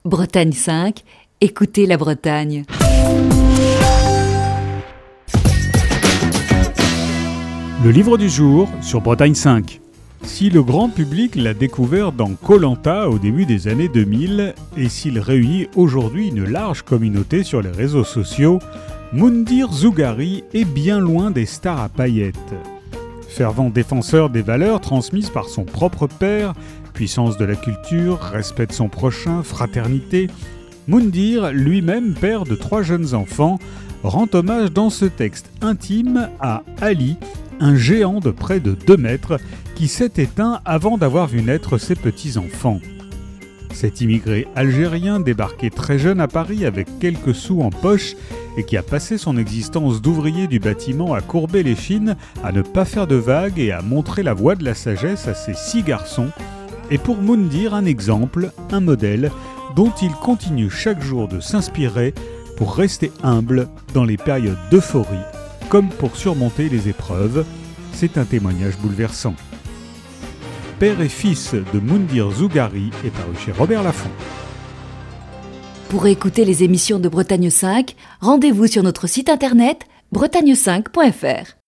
Bretagne 5, écoutez la Bretagne. Le livre du jour sur Bretagne 5. Si le grand public l'a découvert dans Koh Lanta au début des années 2000 et s'il réunit aujourd'hui une large communauté sur les réseaux sociaux, Moundir Zougari est bien loin des stars à paillettes. Fervent défenseur des valeurs transmises par son propre père, puissance de la culture, respect de son prochain, fraternité, Moundir, lui-même père de 3 jeunes enfants, rend hommage dans ce texte intime à Ali, un géant de près de 2 mètres qui s'est éteint avant d'avoir vu naître ses petits-enfants. Cet immigré algérien débarqué très jeune à Paris avec quelques sous en poche et qui a passé son existence d'ouvrier du bâtiment à courber les chines, à ne pas faire de vagues et à montrer la voie de la sagesse à ses 6 garçons, est pour Moundir un exemple, un modèle dont il continue chaque jour de s'inspirer pour rester humble dans les périodes d'euphorie comme pour surmonter les épreuves. C'est un témoignage bouleversant. Père et fils de Moundir Zougari est paru chez Robert Laffont. Pour écouter les émissions de Bretagne 5, rendez-vous sur notre site internet bretagne5.fr.